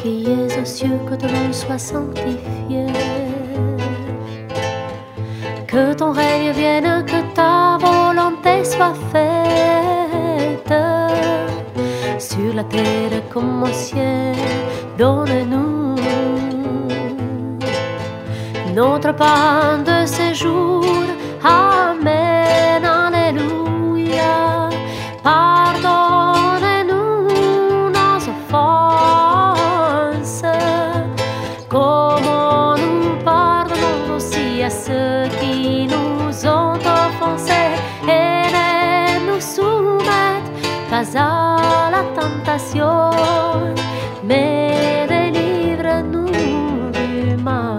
qui es aux cieux, que ton nom soit sanctifié. Que ton règne vienne, que ta volonté soit faite, sur la terre comme au ciel. Donne-nous notre pain de ce jour. Amen, alléluia. Pardonne-nous nos offenses, comme nous pardonnons aussi à ceux qui nous ont offensés, et ne nous soumette pas à la tentation, mais délivre-nous du mal.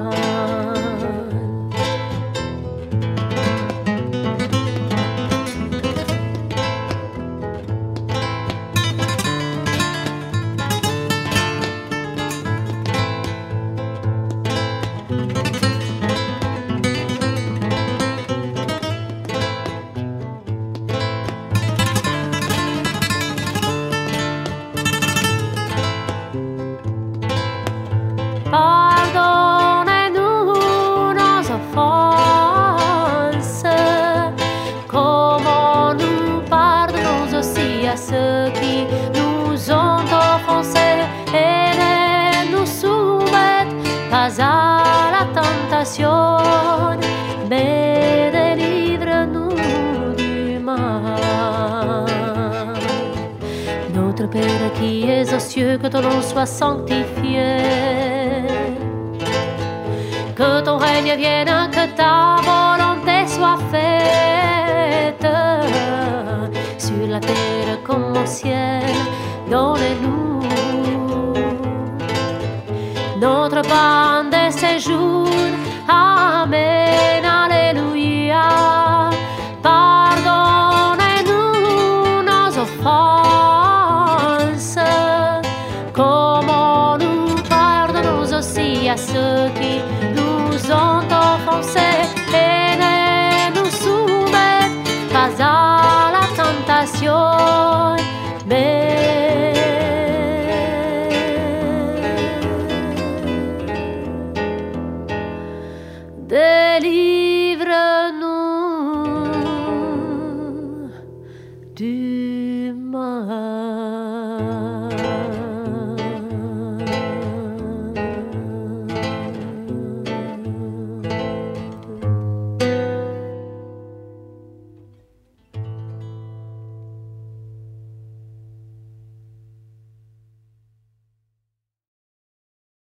Pardonne-nous nos offenses, comme nous pardonnons aussi à ceux qui nous ont offensés, et ne nous soumette pas à la tentation, mais délivre-nous du mal. Notre Père qui es aux cieux, que ton nom soit sanctifié. Que ton règne vienne, que ta volonté soit faite, sur la terre comme au ciel. Donne-nous notre pain de ce jour.